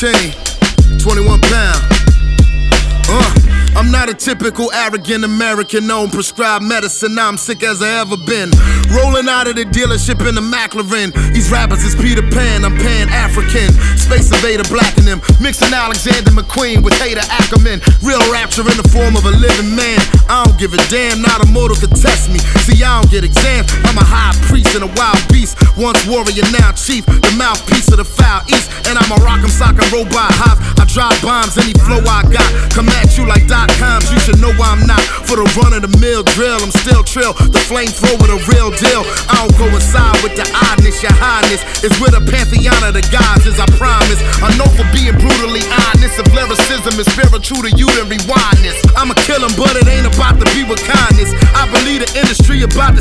chain, 21 pound. I'm not a typical arrogant American on prescribed medicine. I'm sick as I ever been. Rolling out of the dealership in the McLaren. These rappers is Peter Pan, I'm Pan-African. Space Invader blacking them. Mixing Alexander McQueen with Hader Ackerman. Real rapture in the form of a living man. I don't give a damn, not a mortal could test me. See, I don't get exams. I'm a high priest and a wild beast. Once warrior, now chief. The mouthpiece of the foul east. And I'm a rock'em sock'em robot hop. I drop bombs, any flow I got. Come at you like .coms, you should know why I'm not for the run-of-the-mill drill. I'm still trill, the flamethrower, the real deal. I don't go inside with the oddness, your highness is with a pantheon of the gods, as I promise. I know for being brutally honest. If lyricism is spiritual to you, then rewind this. I'ma kill him, but it ain't about to be with kindness. I believe the industry about to